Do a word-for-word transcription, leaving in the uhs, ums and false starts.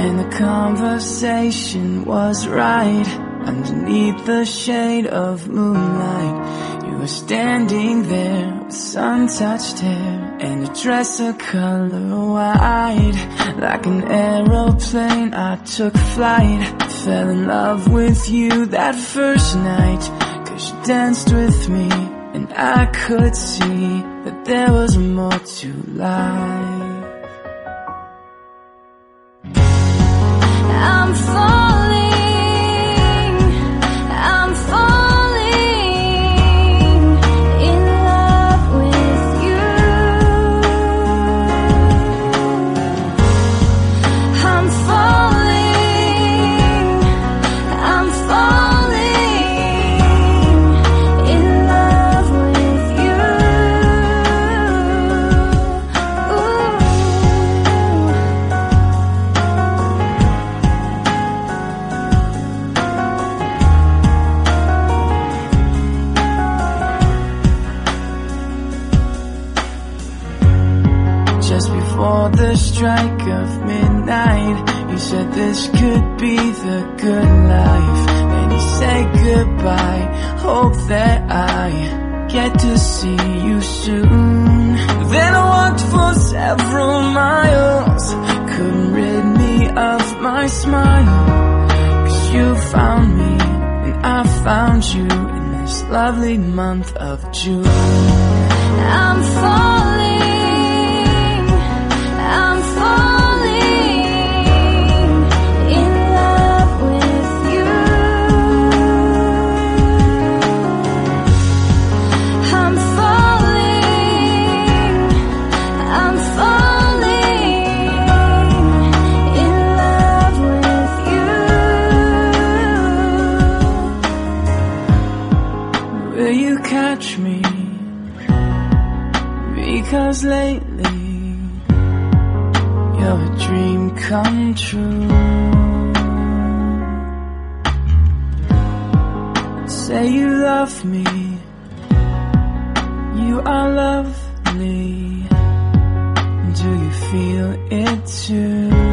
and the conversation was right. Underneath the shade of moonlight, you were standing there with sun-touched hair and a dress a color white. Like an aeroplane, I took flight. Fell in love with you that first night, 'cause you danced with me and I could see that there was more to life. I'm falling, I'm falling in love with you. I'm falling, I'm falling in love with you. Ooh. Just before the strike of midnight, you said this could be the good life. Then you said goodbye, hope that I get to see you soon. Then I walked for several miles, couldn't rid me of my smile, 'cause you found me and I found you in this lovely month of June. I'm falling, I'm falling in love with you. I'm falling, I'm falling in love with you. Will you catch me? Because lately you're a dream come true. Say you love me, you are lovely. Do you feel it too?